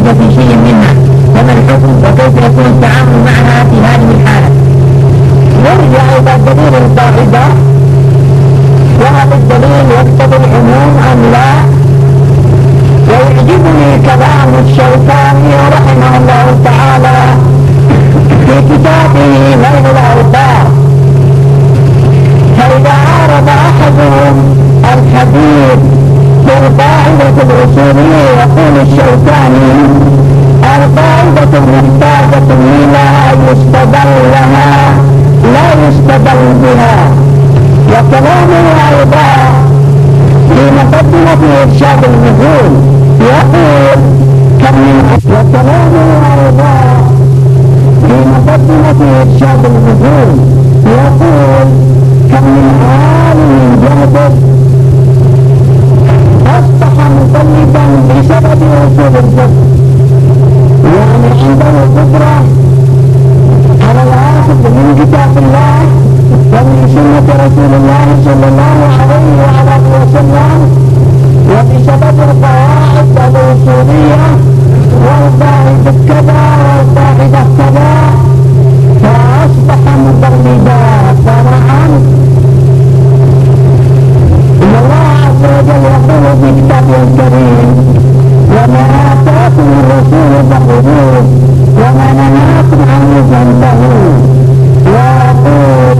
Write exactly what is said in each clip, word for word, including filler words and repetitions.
في شيء منها، فما الحكم وكيف يكون التعامل معها في هذه الحالة؟ يرجع إلى دليل القاعدة، وهذا الدليل يقتضي العموم أم لا. ويعجبني كلام الشوكاني رحمه الله تعالى في كتابه نيل الأوطار، فإذا عارض أحدهم الحديث في القاعدة الأصولية يقول الشوكاني: القاعدة محتاجة إلى يستدل لها لا يستدل بها. وكلامه أيضا في مقدمة إرشاد النزول يقول كم من وكلامه أيضا في مقدمة إرشاد النزول يقول كم من عالم جهد أصبح مقلدا بسبب وصول الجهد، يعني عنده قدرة على الأخذ من كتاب الله ومن سنة رسول الله صلى الله عليه وعلى آله وسلم، وبسبب القواعد الأصولية والقاعدة كذا والقاعدة كذا فأصبح مقلدا. طبعا إن الله عز وجل يقول في كتابه الكريم: وما آتاكم الرسول فخذوه وما نهاكم عنه فانتهوا. ويقول: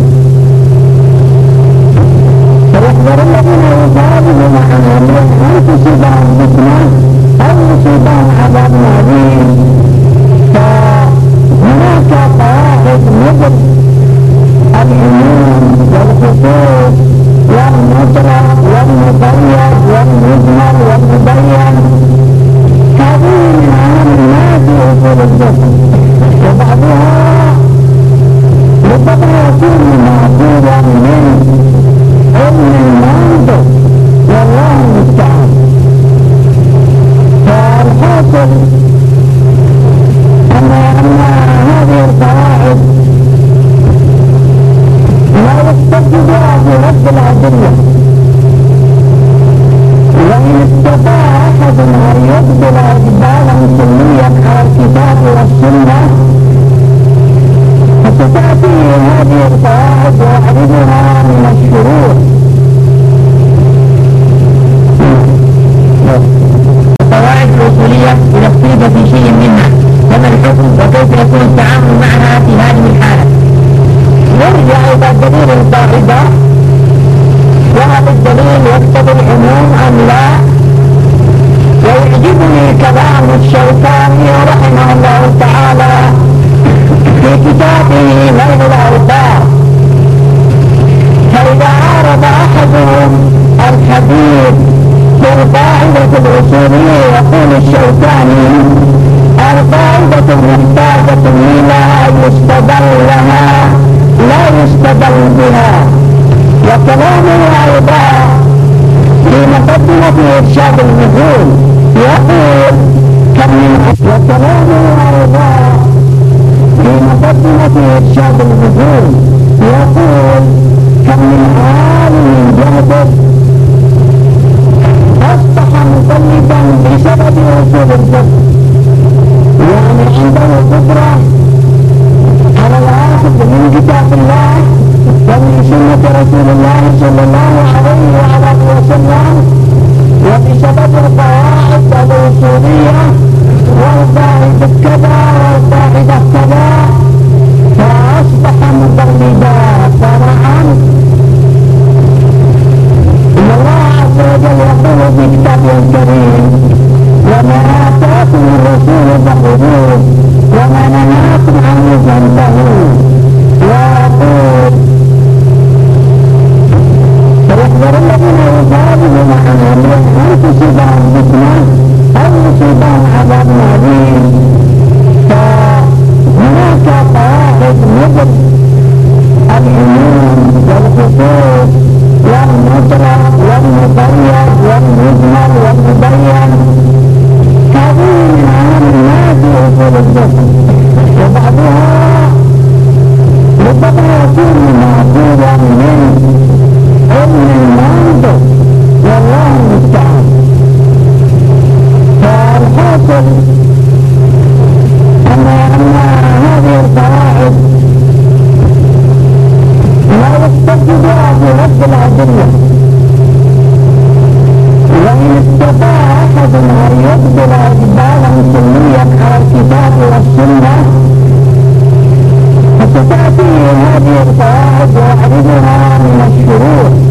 فيحذر الذين يخالفون عن امره ان تصيبهم فتنه او يصيبهم عذاب أليم. فهناك قواعد مثل العموم والخصوص والمطلق والمقيد والمجمل والمبين، هذه من أهم الناس في أصول الفقه، وبعضها ربما يكون معقولا من علم المنطق والله المستعان. فالحاصل أن أن هذه القواعد لا يحتج بها في رد الأدلة، وإن استطاع أحد أن يقبل إقبالا كليا على الكتاب والسنة فتأتيه هذه القواعد ويعرضها من الشرور. القواعد الأصولية إذا اختلف في شيء منها، فما الحكم وكيف يكون التعامل معها في هذه الحالة؟ يرجع إلى دليل القاعدة، وهذا الدليل يقتضي العموم أم لا. ويعجبني كلام الشوكاني رحمه الله تعالى في كتابه نيل الأوطار، فإذا عارض أحدهم الحديث في القاعدة الأصولية يقول الشوكاني: القاعدة محتاجة إلى يستدل لها لا يستدل بها. وكلامه أيضا في مقدمة إرشاد النزول يقول كم من وكلامه أيضا في مقدمة إرشاد النزول يقول كم من عالم جهد أصبح مقلدا بسبب وصول الجهد، يعني عنده قدرة على الأخذ من كتاب الله ومن سنة رسول الله صلى الله عليه وعلى آله وسلم، وبسبب القواعد الأصولية والقاعدة كذا والقاعدة كذا فأصبح مقلدا. طبعا إن الله عز وجل يقول في كتابه الكريم: وما آتاكم الرسول فخذوه وما نهاكم عنه فانتهوا. ويقول: فيحذر الذين يخالفون عن امره ان تصيبهم فتنه او يصيبهم عذاب أليم. فهناك قواعد مثل العموم والخصوص والمطلق والمقيد والمجمل والمبين، هذه من أهم الناس في أصول الفقه، وبعضها ربما يكون معقولا من علم المنطق والله المستعان. فالحاصل يرتاد يعرضها من الشرور